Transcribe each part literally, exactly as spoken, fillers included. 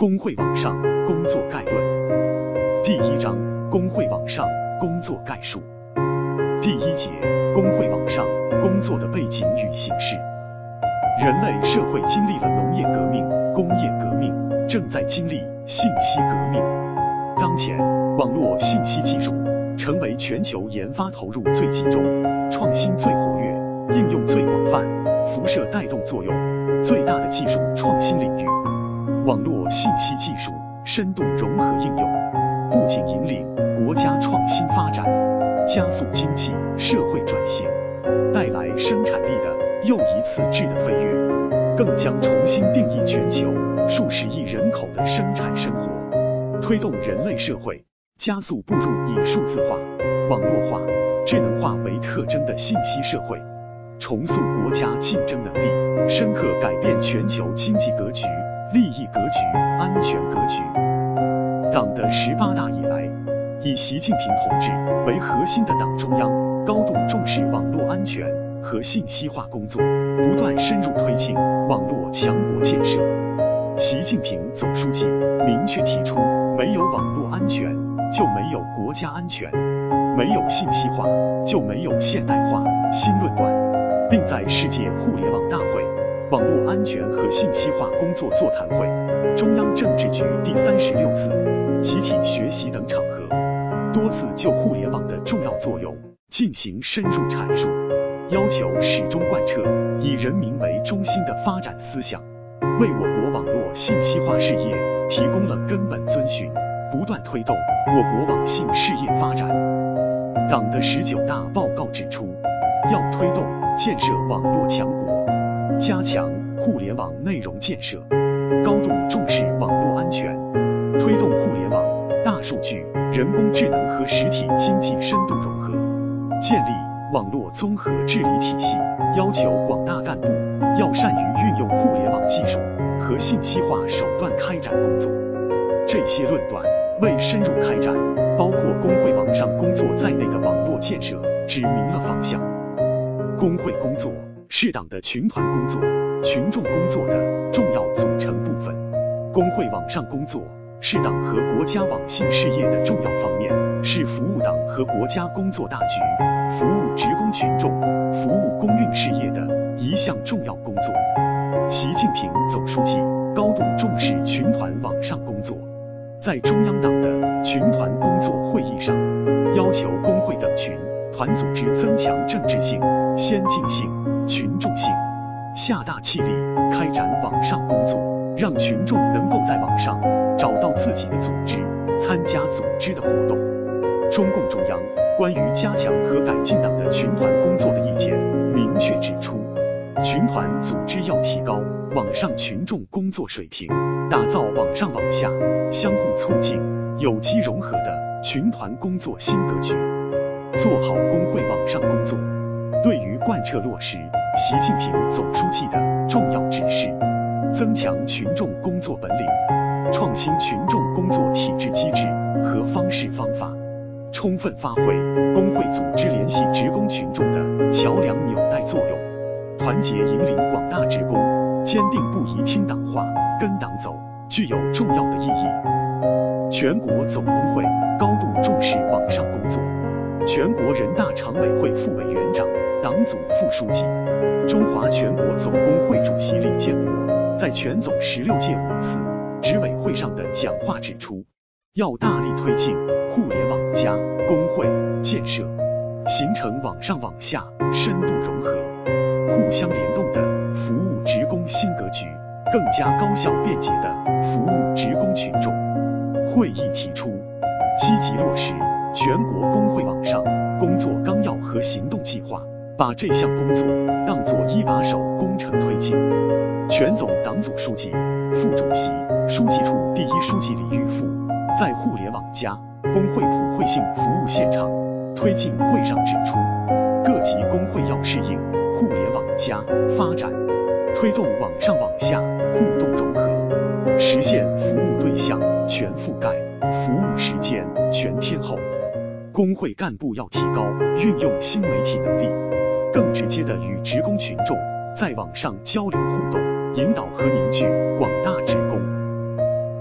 工会网上工作概论。第一章：工会网上工作概述。第一节：工会网上工作的背景与形式。人类社会经历了农业革命、工业革命，正在经历信息革命。当前，网络信息技术成为全球研发投入最集中、创新最活跃、应用最广泛、辐射带动作用最大的技术创新领域。网络信息技术深度融合应用，不仅引领国家创新发展，加速经济社会转型，带来生产力的又一次质的飞跃，更将重新定义全球数十亿人口的生产生活，推动人类社会加速步入以数字化、网络化、智能化为特征的信息社会，重塑国家竞争能力，深刻改变全球经济格局、利益格局、安全格局。党的十八大以来，以习近平同志为核心的党中央高度重视网络安全和信息化工作，不断深入推进网络强国建设。习近平总书记明确提出，没有网络安全就没有国家安全，没有信息化就没有现代化新论断，并在世界互联网大会、网络安全和信息化工作座谈会、中央政治局第三十六次集体学习等场合，多次就互联网的重要作用进行深入阐述，要求始终贯彻以人民为中心的发展思想，为我国网络信息化事业提供了根本遵循，不断推动我国网信事业发展。党的十九大报告指出，要推动建设网络强国，加强互联网内容建设，高度重视网络安全，推动互联网、大数据、人工智能和实体经济深度融合，建立网络综合治理体系，要求广大干部要善于运用互联网技术和信息化手段开展工作。这些论断为深入开展包括工会网上工作在内的网络建设指明了方向。工会工作是党的群团工作、群众工作的重要组成部分。工会网上工作是党和国家网信事业的重要方面，是服务党和国家工作大局、服务职工群众、服务公运事业的一项重要工作。习近平总书记高度重视群团网上工作，在中央党的群团工作会议上，要求工会等群团组织增强政治性、先进性、群众性，下大气力开展网上工作，让群众能够在网上找到自己的组织，参加组织的活动。中共中央关于加强和改进党的群团工作的意见明确指出，群团组织要提高网上群众工作水平，打造网上网下相互促进、有机融合的群团工作新格局，做好工会网上工作。对于贯彻落实习近平总书记的重要指示，增强群众工作本领，创新群众工作体制机制和方式方法，充分发挥工会组织联系职工群众的桥梁纽带作用，团结引领广大职工坚定不移听党话、跟党走，具有重要的意义。全国总工会高度重视网上工作。全国人大常委会副委员长、党组副书记、中华全国总工会主席李建国在全总十六届五次执委会上的讲话指出，要大力推进互联网加工会建设，形成网上网下深度融合、互相联动的服务职工新格局，更加高效便捷地服务职工群众。会议提出，积极落实全国工会网上工作纲要和行动计划，把这项工作当作一把手工程推进。全总党组书记、副主席、书记处第一书记李玉富在互联网加工会普惠性服务现场推进会上指出，各级工会要适应互联网加发展，推动网上网下互动融合，实现服务对象全覆盖、服务时间全天候。工会干部要提高运用新媒体能力，更直接地与职工群众在网上交流互动，引导和凝聚广大职工。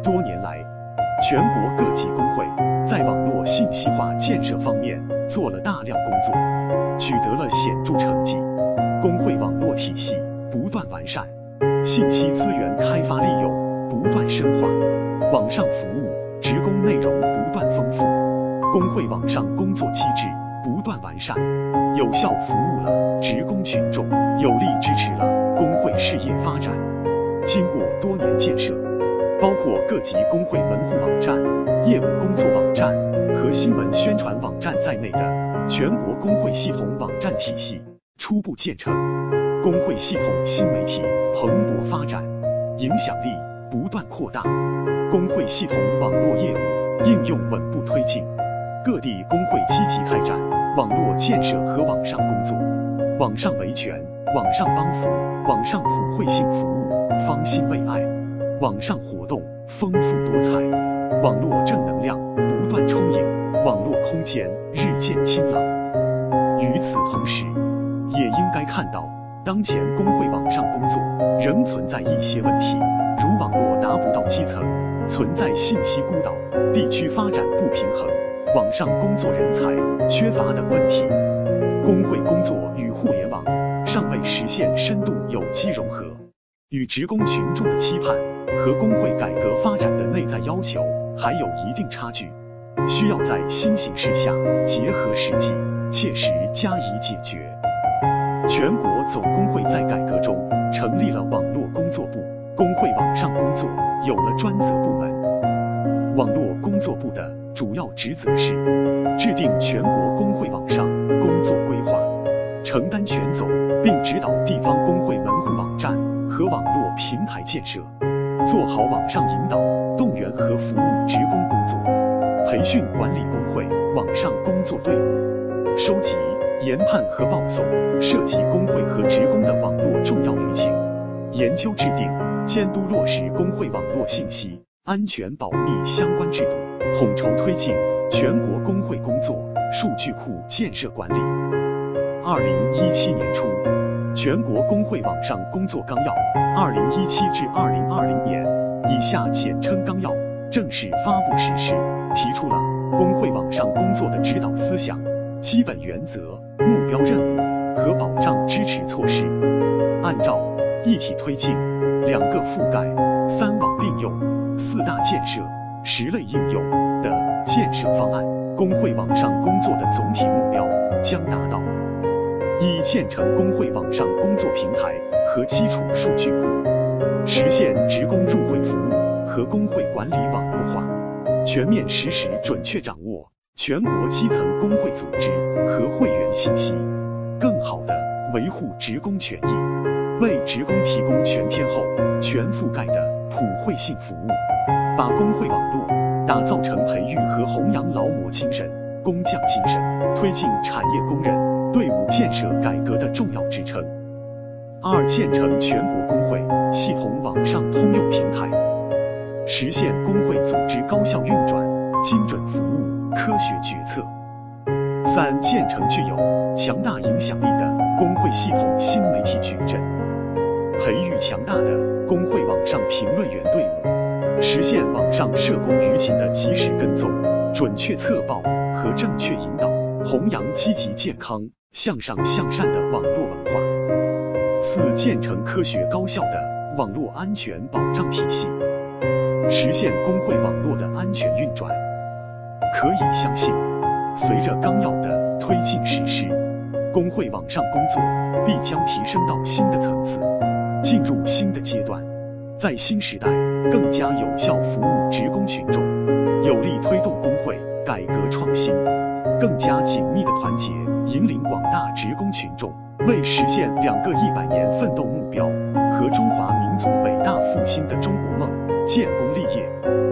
多年来，全国各级工会在网络信息化建设方面做了大量工作，取得了显著成绩。工会网络体系不断完善，信息资源开发利用不断深化，网上服务、职工内容不断丰富，工会网上工作机制不断完善，有效服务了职工群众，有力支持了工会事业发展。经过多年建设，包括各级工会门户网站、业务工作网站和新闻宣传网站在内的全国工会系统网站体系初步建成，工会系统新媒体蓬勃发展，影响力不断扩大，工会系统网络业务应用稳步推进，各地工会积极开展网络建设和网上工作，网上维权、网上帮扶、网上普惠性服务方兴未艾，网上活动丰富多彩，网络正能量不断充盈，网络空间日渐清朗。与此同时，也应该看到，当前工会网上工作仍存在一些问题，如网络达不到基层，存在信息孤岛、地区发展不平衡、网上工作人才缺乏等问题。工会工作与互联网尚未实现深度有机融合，与职工群众的期盼和工会改革发展的内在要求还有一定差距，需要在新形势下结合实际，切实加以解决。全国总工会在改革中成立了网络工作部，工会网上工作有了专责部门。网络工作部的主要职责是制定全国工会网上工作规划，承担全总，并指导地方工会门户网站和网络平台建设，做好网上引导、动员和服务职工工作，培训管理工会网上工作队伍，收集、研判和报送涉及工会和职工的网络重要舆情，研究制定、监督落实工会网络信息安全保密相关制度，统筹推进全国工会工作数据库建设管理。二零一七年初，全国工会网上工作纲要二零一七至二零二零年以下简称纲要正式发布实施，提出了工会网上工作的指导思想、基本原则、目标任务和保障支持措施，按照一体推进、两个覆盖、三网并用、四大建设、十类应用的建设方案，工会网上工作的总体目标将达到：一、建成工会网上工作平台和基础数据库，实现职工入会服务和工会管理网络化，全面实时准确掌握全国基层工会组织和会员信息，更好地维护职工权益，为职工提供全天候、全覆盖的普惠性服务，把工会网络打造成培育和弘扬劳模精神、工匠精神，推进产业工人队伍建设改革的重要支撑。二、建成全国工会系统网上通用平台，实现工会组织高效运转、精准服务、科学决策。三、建成具有强大影响力的工会系统新媒体矩阵，培育强大的工会网上评论员队伍，实现网上社工舆情的及时跟踪、准确策报和正确引导，弘扬积极健康、向上向善的网络文化。四、建成科学高效的网络安全保障体系，实现工会网络的安全运转。可以相信，随着纲要的推进实施，工会网上工作必将提升到新的层次，进入新的阶段，在新时代更加有效服务职工群众，有力推动工会改革创新，更加紧密的团结引领广大职工群众，为实现两个一百年奋斗目标和中华民族伟大复兴的中国梦建功立业。